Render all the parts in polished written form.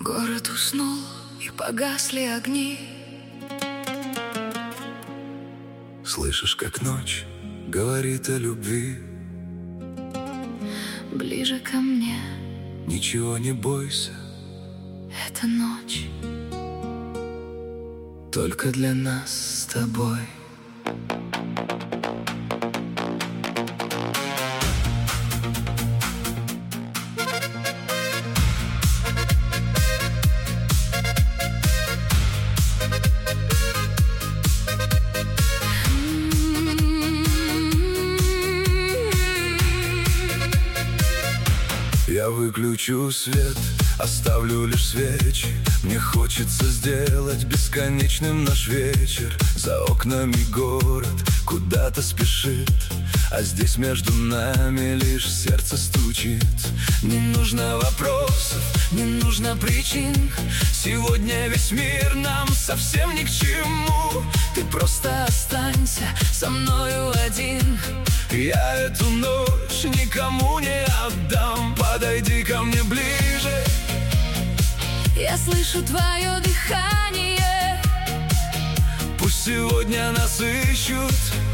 Город уснул, и погасли огни. Слышишь, как ночь говорит о любви? Ближе ко мне, Ничего не бойся, это ночь только для нас с тобой. Я выключу свет, оставлю лишь свечи. Мне хочется сделать бесконечным наш вечер. За окнами город куда-то спешит, а здесь между нами лишь сердце стучит. Не нужно вопросов, не нужно причин. Сегодня весь мир нам совсем ни к чему. Ты просто останься со мною один. Я эту ночь никому не отдам. Подойди ко мне ближе. Я слышу твое дыхание. Пусть сегодня нас ищут.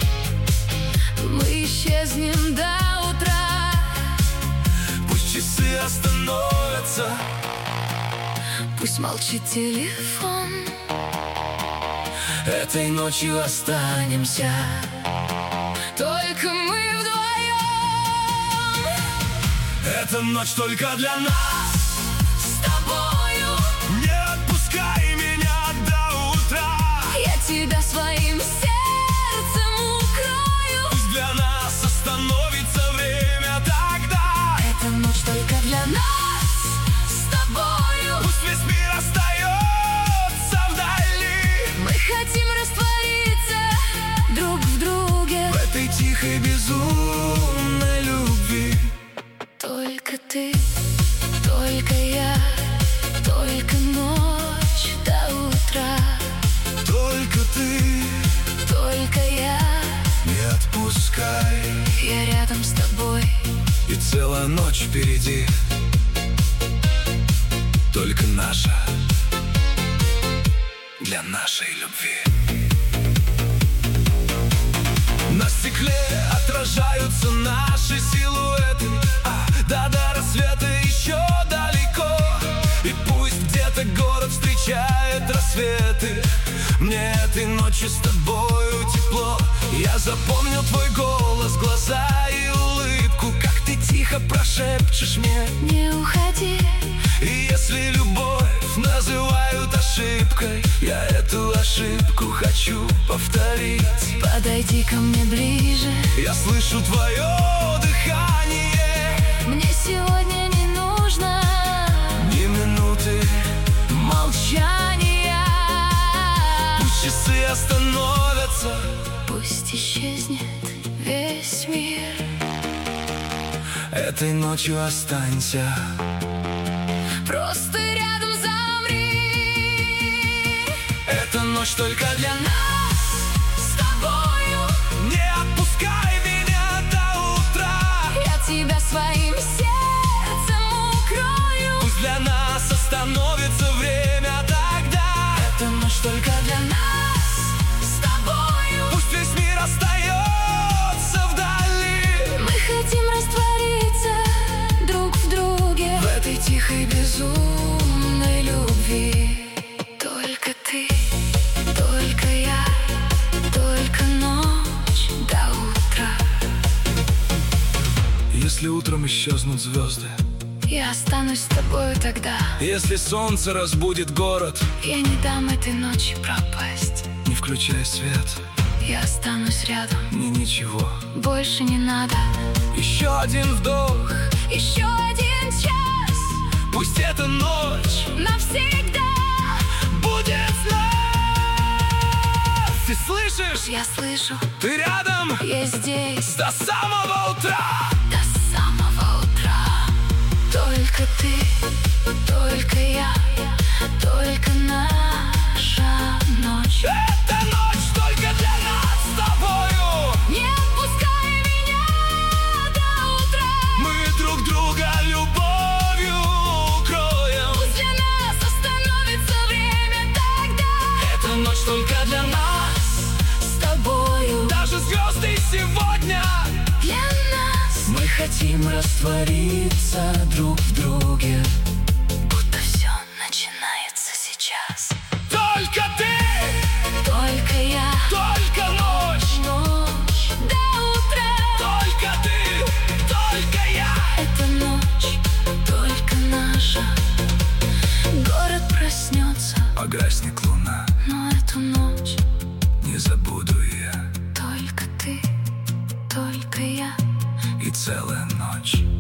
Мы исчезнем до утра. Пусть часы остановятся. Пусть молчит телефон. Этой ночью останемся только мы вдвоем. Эта ночь только для нас С тобою Не отпускай меня до утра. я тебя своим сердцем укрою. Пусть для нас остановится время тогда. Эта ночь только для нас с тобою. Пусть весь мир остается вдали. Мы хотим раствориться друг в друге. В этой тихой безумной любви. Только ты, только я, только ночь до утра. Только ты, Только я не отпускай. Я рядом с тобой. И целая ночь впереди. Только наша, для нашей любви. На стекле отражаются наши силуэты. Да до рассвета еще далеко. И пусть где-то город встречает рассветы, мне этой ночью с тобою тепло. Я запомнил твой голос, глаза и улыбку, как ты тихо прошепчешь мне: Не уходи. и если любовь называют ошибкой, я эту ошибку хочу повторить. Подойди ко мне ближе. Я слышу твое дыхание. Мне сегодня не нужно Ни минуты, молчания. пусть часы остановятся. Пусть исчезнет весь мир. Этой ночью останься. Просто рядом замри. Эта ночь только для нас. С тобою Не отпускай меня до утра. я тебя своим сердцем укрою. Пусть для нас остановится время тогда. Эта ночь только для нас. С тобою Пусть весь мир остается вдали. мы хотим раствориться друг в друге. В этой тихой Безумной любви. Только ты, только я, только ночь до утра. Если утром исчезнут звезды, Я останусь с тобою тогда. если солнце разбудит город, Я не дам этой ночи пропасть. не включай свет, Я останусь рядом, ни ничего. больше не надо. Еще один вдох, Еще один час пусть эта ночь навсегда. будет с нас. Ты слышишь? Я слышу, Ты рядом я здесь до самого утра. до самого утра. Только ты, только я, только наша ночь. Эта ночь только для нас с тобою. Не отпускай меня до утра. Мы друг друга любовью укроем. Пусть для нас хотим раствориться друг в друге, будто все начинается сейчас. только ты, Только я, только ночь, ночь до утра. только ты, только я. Эта ночь только наша. Город проснется, Погаснет луна, но эту ночь не забуду я, только ты, только я. и целая ночь